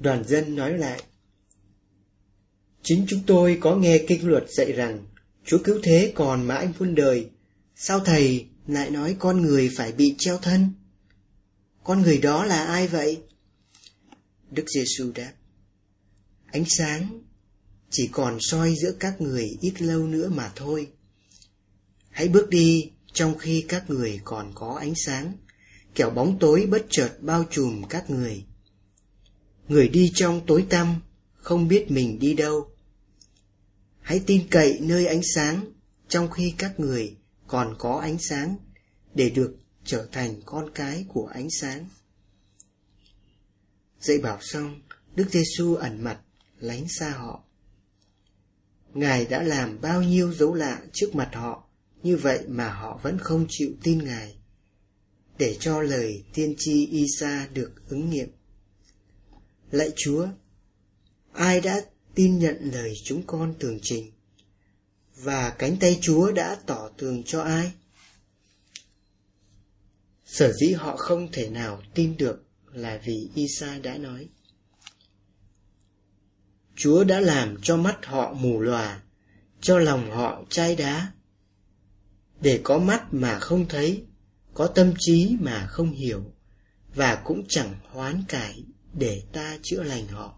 Đoàn dân nói lại: chính chúng tôi có nghe kinh luật dạy rằng Chúa cứu thế còn mãi muôn đời. Sao thầy lại nói con người phải bị treo thân? Con người đó là ai vậy? Đức Giêsu đáp: ánh sáng chỉ còn soi giữa các người ít lâu nữa mà thôi. Hãy bước đi trong khi các người còn có ánh sáng, kẻo bóng tối bất chợt bao trùm các người. Người đi trong tối tăm không biết mình đi đâu. Hãy tin cậy nơi ánh sáng trong khi các người còn có ánh sáng, để được trở thành con cái của ánh sáng. Dạy bảo xong, Đức Giêsu ẩn mặt lánh xa họ. Ngài đã làm bao nhiêu dấu lạ trước mặt họ, như vậy mà họ vẫn không chịu tin Ngài, để cho lời tiên tri Isa được ứng nghiệm. Lạy Chúa, ai đã tin nhận lời chúng con tường trình, và cánh tay Chúa đã tỏ tường cho ai? Sở dĩ họ không thể nào tin được là vì Isa đã nói: Chúa đã làm cho mắt họ mù lòa, cho lòng họ chai đá, để có mắt mà không thấy, có tâm trí mà không hiểu, và cũng chẳng hoán cải để ta chữa lành họ.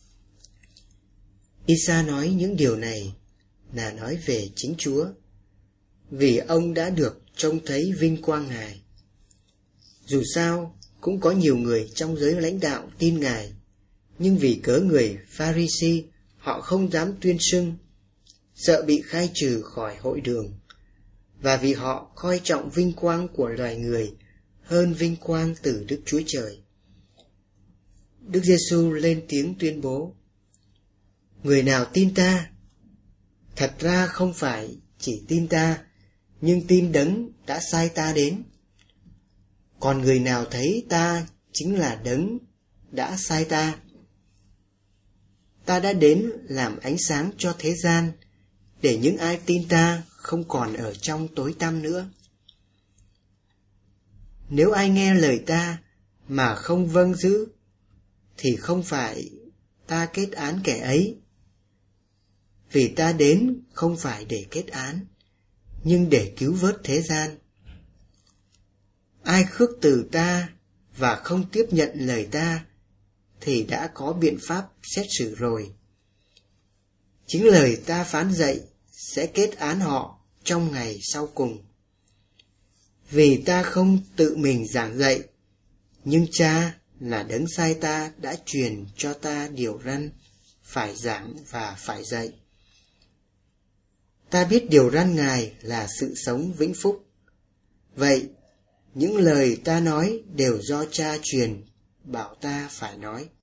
Isa nói những điều này là nói về chính Chúa, vì ông đã được trông thấy vinh quang Ngài. Dù sao, cũng có nhiều người trong giới lãnh đạo tin Ngài, nhưng vì cớ người Pha-ri-si, họ không dám tuyên xưng, sợ bị khai trừ khỏi hội đường, và vì họ coi trọng vinh quang của loài người hơn vinh quang từ Đức Chúa Trời. Đức Giêsu lên tiếng tuyên bố: người nào tin ta, thật ra không phải chỉ tin ta, nhưng tin Đấng đã sai ta đến. Còn người nào thấy ta chính là Đấng đã sai ta. Ta đã đến làm ánh sáng cho thế gian, để những ai tin ta không còn ở trong tối tăm nữa. Nếu ai nghe lời ta mà không vâng giữ, thì không phải ta kết án kẻ ấy. Vì ta đến không phải để kết án, nhưng để cứu vớt thế gian. Ai khước từ ta và không tiếp nhận lời ta, thì đã có biện pháp xét xử rồi. Chính lời ta phán dạy sẽ kết án họ trong ngày sau cùng. Vì ta không tự mình giảng dạy, nhưng Cha là Đấng sai ta đã truyền cho ta điều răn phải giảng và phải dạy. Ta biết điều răn Ngài là sự sống vĩnh phúc. Vậy, những lời ta nói đều do Cha truyền bảo ta phải nói.